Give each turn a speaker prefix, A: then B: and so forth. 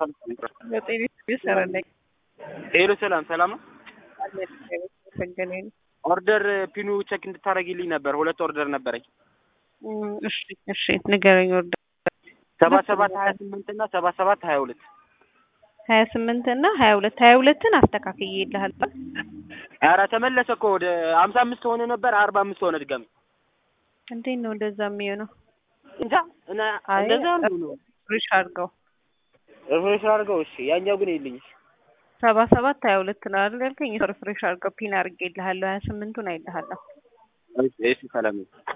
A: በጤና ይሰራልኝ።
B: ሄሎ ሰላም ነው። ኦርደር ፒኑ ቼክ እንድታረጊልኝ ነበር። ሁለት ኦርደር ነበረኝ።
A: እሺ ንገረኝ። ኦርደር
B: 7728 እና 7722
A: 28 እና 22ን አስተካክዬልሃል።
B: ኧረ ተመለሰ እኮ ወደ 55 ሆነ ነበር 45 ሆነ ድጋሚ።
A: እንዴት ነው እንደዛ የሚሆነው?
B: እንጃ እና እንደዛ ነው።
A: ፍሬሽ አድርገው
B: እሺ ያኛው ግን ይልኝ
A: 77 22 ነው አይደል ያልከኝ? ፍሬሽ አድርገው ፒን አድርጌልሃለሁ። 28ን አይልሃለሁ።
B: እሺ ሰላም